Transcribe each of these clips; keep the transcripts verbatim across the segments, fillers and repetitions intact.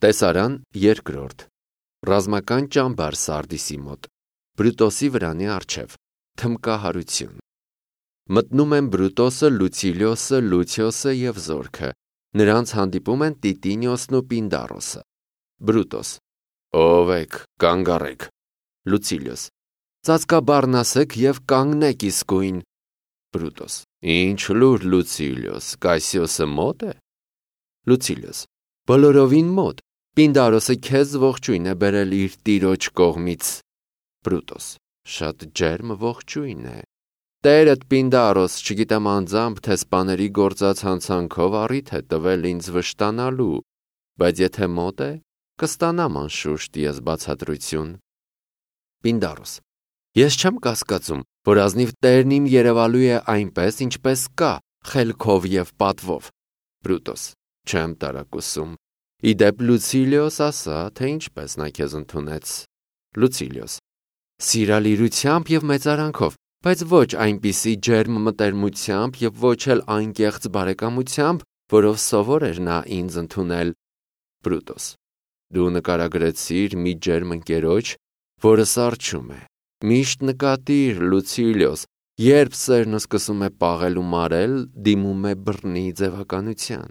Տեսարան երկրորդ Ռազմական ճամբար Սարդիսի մոտ Բրուտոսի վրանի առջև Թմկահարություն Մտնում են Բրուտոսը, Լուցիլիոսը, Լուցիոսը և զորքը Նրանց հանդիպում են Տիտինիոսն ու Պինդարոսը Բրուտոս Ով եք, կանգ առեք Լուցիլիոս Ծածկաբառն ասեք և կանգնեք իսկույն Բրուտոս Ինչ լուր Լուցիլիոս, Կասիոսը մոտ է Լուցիլիոս Բոլորովին մոտ Պինդարոսը քեզ ողջույն է բերել իր տիրոջ կողմից Բրուտոս Շատ ջերմ ողջույն է Տերդ Պինդարոս, չգիտեմ անձամբ, թե սպաների գործած հանցանքով առիթ է տվել ինձ վշտանալու, բայց եթե մոտ է, կստանամ անշուշտ ես բացատրություն Պինդարոս Ես չեմ կասկածում, որ ազնիվ Տերն իմ երևալու է այնպես, ինչպես կա, խելքով և պատվով Բրուտոս Չեմ տարակուսում Իդեպ Լուցիլիոս ասա, թե ինչպես նա քեզ ընդունեց Լուցիլիոս Սիրալիրությամբ և մեծարանքով, բայց ոչ այնպիսի ջերմ մտերմությամբ և ոչ էլ անկեղծ բարեկամությամբ, որով սովոր էր նա ինձ ընդունել Բրուտոս Դու նկարագրեցիր մի ջերմ ընկերոջ, որը սառչում է Միշտ նկատիր, Լուցիլիոս, երբ սերն սկսում է պաղել ու մարել, դիմում է բռնի ձևականության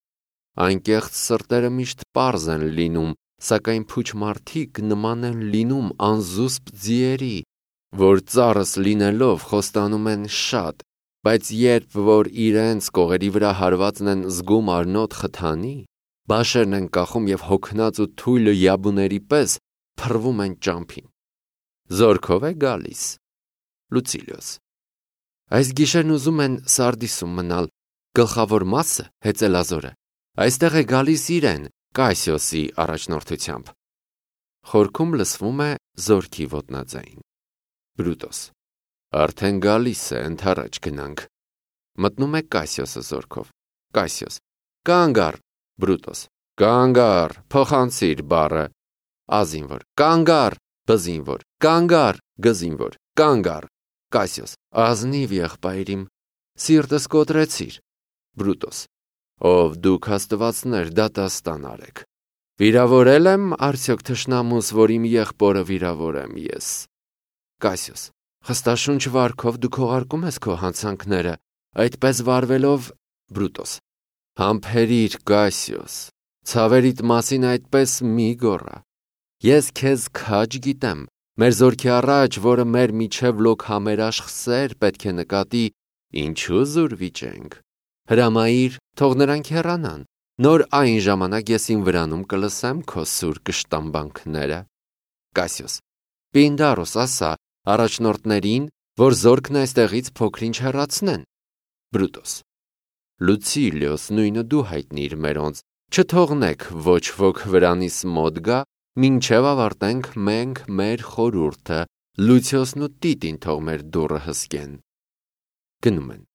Անկեղծ սրտերը միշտ պարզ են լինում, սակայն փուչ մարդիկ նման են լինում անզուսպ ձիերի, որ ծառս լինելով խոստանում են շատ, բայց երբ որ իրենց կողերի վրա հարվածն են զգում արնոտ խթանի, բաշերն են կախում և հոգնած ու թույլ յաբուների պես փռվում են ճամփին։ Զորքով է գալիս։ Լուցիլիոս Այս գիշերն ուզում են Սարդիսում մնալ, գլխավոր մասը հեծելազոր է։ Այստեղ է գալիս իրեն, Կասիոսի առաջնորդությամբ։ Խորքում լսվում է զորքի ոտնաձայն։ Բրուտոս Արդեն գալիս է, ընդառաջ գնանք։ Մտնում է Կասիոսը զորքով։ Կասիոս Կանգ առ, Բրուտոս Կանգ առ, փոխանցիր բառը։ Ազինվոր Կանգ առ, բզինվոր Կանգ առ, գզինվոր Կանգ առ։ Կասիոս Ազնիվ եղբայր իմ, սիրտս կոտրեցիր։ Բրուտոս Ով դուք աստվածներ դատաստան արեք։ Վիրավորել եմ արդյոք թշնամուս, որ իմ եղբորը վիրավորեմ ես։ Կասիոս Խստաշունչ վարքով դու քողարկում ես քո հանցանքները, այդպես վարվելով Բրուտոս Համբերիր Կասիոս, ցավերիդ մասին այդպես մի գոռա։ Ես քեզ քաջ գիտեմ, մեր զորքի առաջ, որը մեր միջև լոկ համերաշխ սեր պետք է նկատի, ինչու զուր վիճենք։ Հրամայիր, թող նրանք հեռանան, նոր այն ժամանակ ես իմ վրանում կլսեմ քո սուր կշտամբանքները։ Կասիոս Պինդարոս ասա առաջնորդներին, որ զորքն այստեղից փոքրինչ հեռացնեն։ Բրուտոս Լուցիլիոս նույնը դու հայտնիր մերոնց, չթողնեք ոչ ոք վրանիս մոտ գա, մինչև ավարտենք մենք մեր խորհուրդը, Լուցիոսն ու Տիտին թող մեր դուռը հսկեն։ Գնում են։